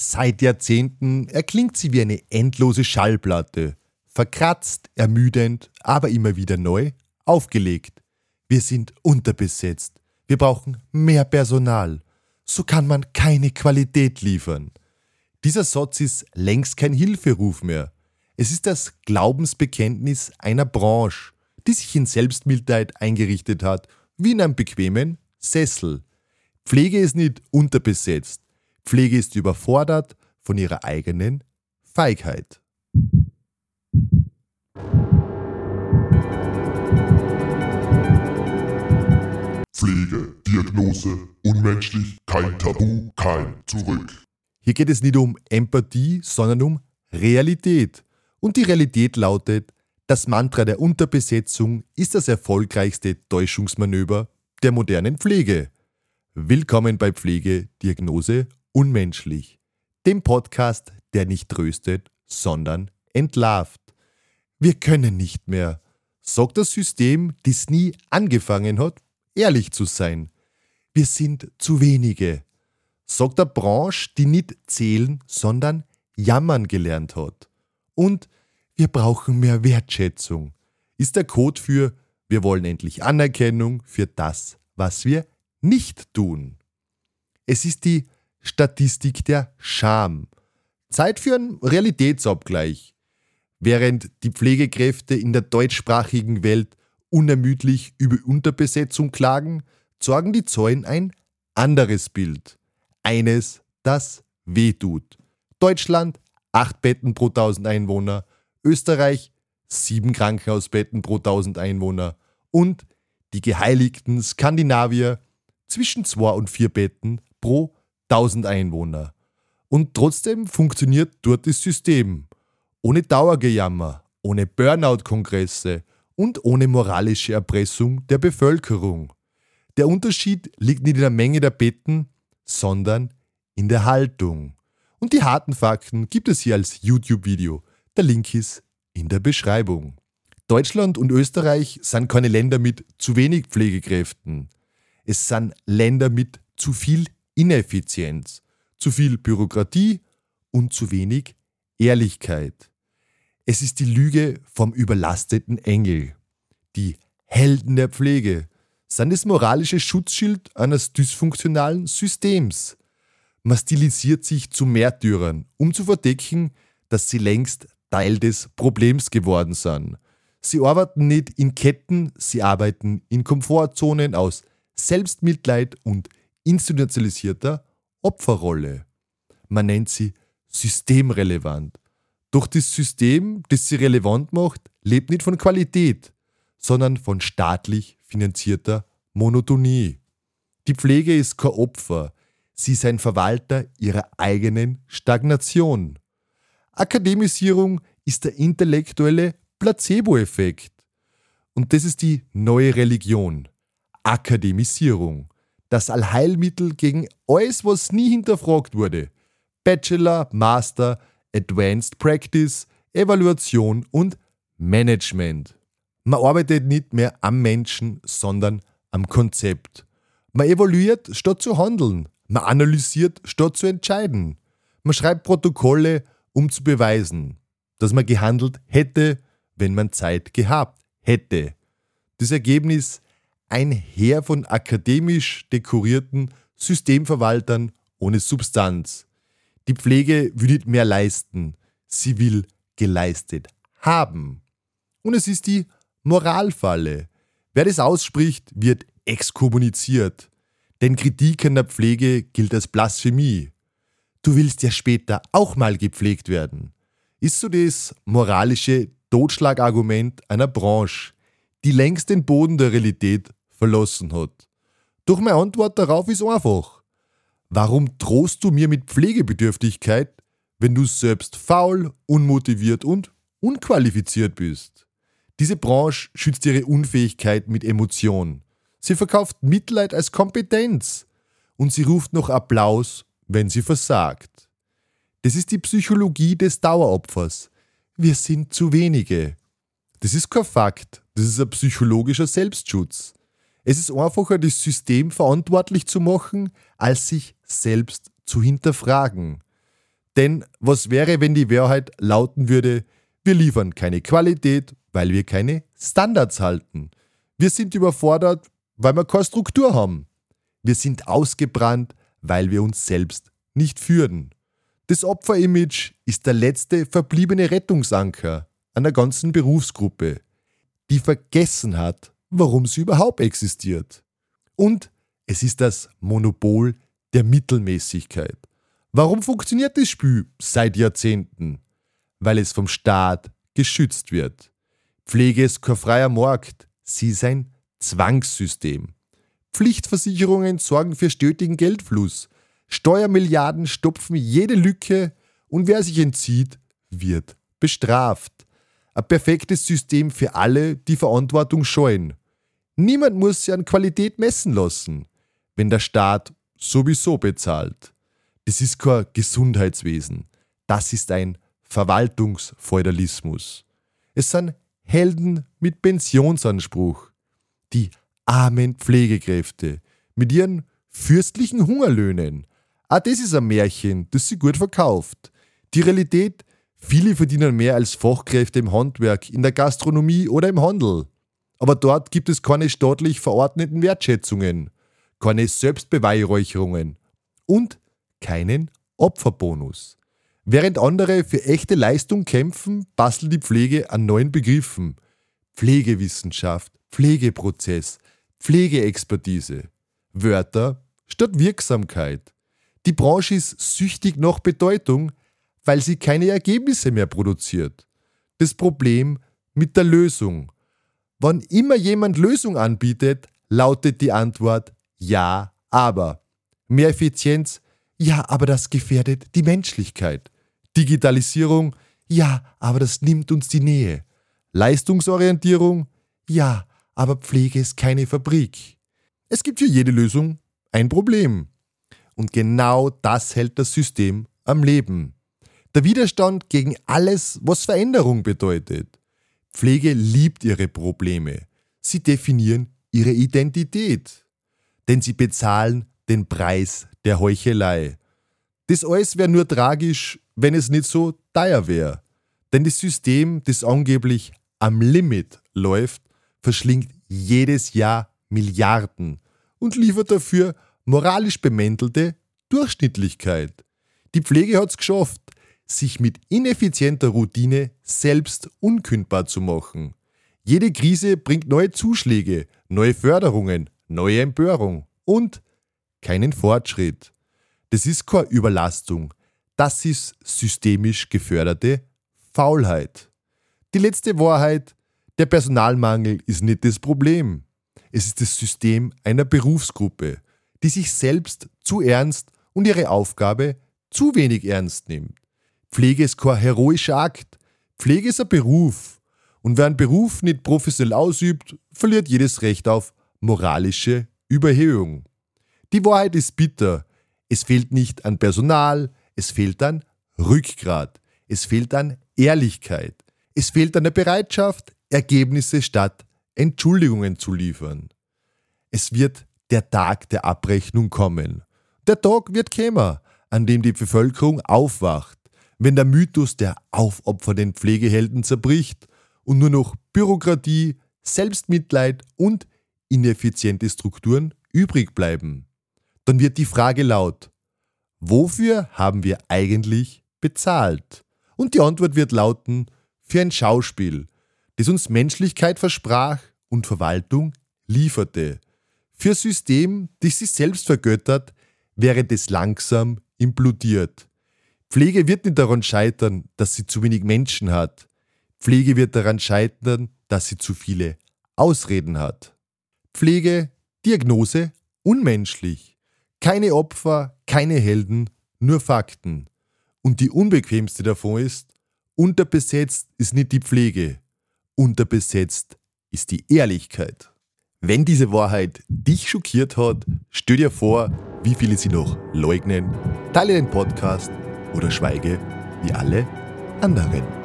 Seit Jahrzehnten erklingt sie wie eine endlose Schallplatte. Verkratzt, ermüdend, aber immer wieder neu, aufgelegt. Wir sind unterbesetzt. Wir brauchen mehr Personal. So kann man keine Qualität liefern. Dieser Satz ist längst kein Hilferuf mehr. Es ist das Glaubensbekenntnis einer Branche, die sich in Selbstmitleid eingerichtet hat, wie in einem bequemen Sessel. Pflege ist nicht unterbesetzt. Pflege ist überfordert von ihrer eigenen Feigheit. Pflege, Diagnose, unmenschlich, kein Tabu, kein Zurück. Hier geht es nicht um Empathie, sondern um Realität. Und die Realität lautet, das Mantra der Unterbesetzung ist das erfolgreichste Täuschungsmanöver der modernen Pflege. Willkommen bei Pflege, Diagnose, unmenschlich. Dem Podcast, der nicht tröstet, sondern entlarvt. Wir können nicht mehr, sagt das System, das nie angefangen hat, ehrlich zu sein. Wir sind zu wenige, sagt eine Branche, die nicht zählen, sondern jammern gelernt hat. Und wir brauchen mehr Wertschätzung, ist der Code für wir wollen endlich Anerkennung für das, was wir nicht tun. Es ist die Statistik der Scham. Zeit für einen Realitätsabgleich. Während die Pflegekräfte in der deutschsprachigen Welt unermüdlich über Unterbesetzung klagen, sorgen die Zahlen ein anderes Bild. Eines, das wehtut. Deutschland 8 Betten pro 1000 Einwohner, Österreich 7 Krankenhausbetten pro 1000 Einwohner und die geheiligten Skandinavier zwischen 2 und 4 Betten pro 1000 Einwohner. Und trotzdem funktioniert dort das System. Ohne Dauergejammer, ohne Burnout-Kongresse und ohne moralische Erpressung der Bevölkerung. Der Unterschied liegt nicht in der Menge der Betten, sondern in der Haltung. Und die harten Fakten gibt es hier als YouTube-Video. Der Link ist in der Beschreibung. Deutschland und Österreich sind keine Länder mit zu wenig Pflegekräften. Es sind Länder mit zu viel Ineffizienz, zu viel Bürokratie und zu wenig Ehrlichkeit. Es ist die Lüge vom überlasteten Engel. Die Helden der Pflege sind das moralische Schutzschild eines dysfunktionalen Systems. Man stilisiert sich zu Märtyrern, um zu verdecken, dass sie längst Teil des Problems geworden sind. Sie arbeiten nicht in Ketten, sie arbeiten in Komfortzonen aus Selbstmitleid und institutionalisierter Opferrolle. Man nennt sie systemrelevant. Doch das System, das sie relevant macht, lebt nicht von Qualität, sondern von staatlich finanzierter Monotonie. Die Pflege ist kein Opfer, sie ist ein Verwalter ihrer eigenen Stagnation. Akademisierung ist der intellektuelle Placebo-Effekt. Und das ist die neue Religion. Akademisierung. Das Allheilmittel gegen alles, was nie hinterfragt wurde. Bachelor, Master, Advanced Practice, Evaluation und Management. Man arbeitet nicht mehr am Menschen, sondern am Konzept. Man evaluiert, statt zu handeln. Man analysiert, statt zu entscheiden. Man schreibt Protokolle, um zu beweisen, dass man gehandelt hätte, wenn man Zeit gehabt hätte. Das Ergebnis: ein Heer von akademisch dekorierten Systemverwaltern ohne Substanz. Die Pflege will nicht mehr leisten, sie will geleistet haben. Und es ist die Moralfalle. Wer das ausspricht, wird exkommuniziert. Denn Kritik an der Pflege gilt als Blasphemie. Du willst ja später auch mal gepflegt werden. Ist so das moralische Totschlagargument einer Branche, die längst den Boden der Realität verlassen hat. Doch meine Antwort darauf ist einfach. Warum drohst du mir mit Pflegebedürftigkeit, wenn du selbst faul, unmotiviert und unqualifiziert bist? Diese Branche schützt ihre Unfähigkeit mit Emotion. Sie verkauft Mitleid als Kompetenz. Und sie ruft noch Applaus, wenn sie versagt. Das ist die Psychologie des Daueropfers. Wir sind zu wenige. Das ist kein Fakt, das ist ein psychologischer Selbstschutz. Es ist einfacher, das System verantwortlich zu machen, als sich selbst zu hinterfragen. Denn was wäre, wenn die Wahrheit lauten würde, wir liefern keine Qualität, weil wir keine Standards halten. Wir sind überfordert, weil wir keine Struktur haben. Wir sind ausgebrannt, weil wir uns selbst nicht führen. Das Opferimage ist der letzte verbliebene Rettungsanker einer ganzen Berufsgruppe, die vergessen hat, warum sie überhaupt existiert. Und es ist das Monopol der Mittelmäßigkeit. Warum funktioniert das Spiel seit Jahrzehnten? Weil es vom Staat geschützt wird. Pflege ist kein freier Markt, sie ist ein Zwangssystem. Pflichtversicherungen sorgen für stetigen Geldfluss. Steuermilliarden stopfen jede Lücke und wer sich entzieht, wird bestraft. Ein perfektes System für alle, die Verantwortung scheuen. Niemand muss sich an Qualität messen lassen, wenn der Staat sowieso bezahlt. Das ist kein Gesundheitswesen. Das ist ein Verwaltungsfeudalismus. Es sind Helden mit Pensionsanspruch. Die armen Pflegekräfte mit ihren fürstlichen Hungerlöhnen. Auch das ist ein Märchen, das sie gut verkauft. Die Realität, viele verdienen mehr als Fachkräfte im Handwerk, in der Gastronomie oder im Handel. Aber dort gibt es keine staatlich verordneten Wertschätzungen, keine Selbstbeweihräucherungen und keinen Opferbonus. Während andere für echte Leistung kämpfen, bastelt die Pflege an neuen Begriffen. Pflegewissenschaft, Pflegeprozess, Pflegeexpertise. Wörter statt Wirksamkeit. Die Branche ist süchtig nach Bedeutung, weil sie keine Ergebnisse mehr produziert. Das Problem mit der Lösung. Wann immer jemand Lösung anbietet, lautet die Antwort ja, aber. Mehr Effizienz? Ja, aber das gefährdet die Menschlichkeit. Digitalisierung? Ja, aber das nimmt uns die Nähe. Leistungsorientierung? Ja, aber Pflege ist keine Fabrik. Es gibt für jede Lösung ein Problem. Und genau das hält das System am Leben. Der Widerstand gegen alles, was Veränderung bedeutet. Pflege liebt ihre Probleme. Sie definieren ihre Identität. Denn sie bezahlen den Preis der Heuchelei. Das alles wäre nur tragisch, wenn es nicht so teuer wäre. Denn das System, das angeblich am Limit läuft, verschlingt jedes Jahr Milliarden und liefert dafür moralisch bemäntelte Durchschnittlichkeit. Die Pflege hat es geschafft, sich mit ineffizienter Routine selbst unkündbar zu machen. Jede Krise bringt neue Zuschläge, neue Förderungen, neue Empörung und keinen Fortschritt. Das ist keine Überlastung, das ist systemisch geförderte Faulheit. Die letzte Wahrheit, der Personalmangel ist nicht das Problem. Es ist das System einer Berufsgruppe, die sich selbst zu ernst und ihre Aufgabe zu wenig ernst nimmt. Pflege ist kein heroischer Akt. Pflege ist ein Beruf. Und wer einen Beruf nicht professionell ausübt, verliert jedes Recht auf moralische Überhöhung. Die Wahrheit ist bitter. Es fehlt nicht an Personal, es fehlt an Rückgrat, es fehlt an Ehrlichkeit, es fehlt an der Bereitschaft, Ergebnisse statt Entschuldigungen zu liefern. Es wird der Tag der Abrechnung kommen. Der Tag wird kommen, an dem die Bevölkerung aufwacht, wenn der Mythos der aufopfernden Pflegehelden zerbricht und nur noch Bürokratie, Selbstmitleid und ineffiziente Strukturen übrig bleiben. Dann wird die Frage laut: Wofür haben wir eigentlich bezahlt? Und die Antwort wird lauten: für ein Schauspiel, das uns Menschlichkeit versprach und Verwaltung lieferte. Für ein System, das sich selbst vergöttert, während es langsam implodiert. Pflege wird nicht daran scheitern, dass sie zu wenig Menschen hat. Pflege wird daran scheitern, dass sie zu viele Ausreden hat. Pflege, Diagnose, unmenschlich. Keine Opfer, keine Helden, nur Fakten. Und die unbequemste davon ist: unterbesetzt ist nicht die Pflege, unterbesetzt ist die Ehrlichkeit. Wenn diese Wahrheit dich schockiert hat, stell dir vor, wie viele sie noch leugnen, teile den Podcast oder schweige wie alle anderen.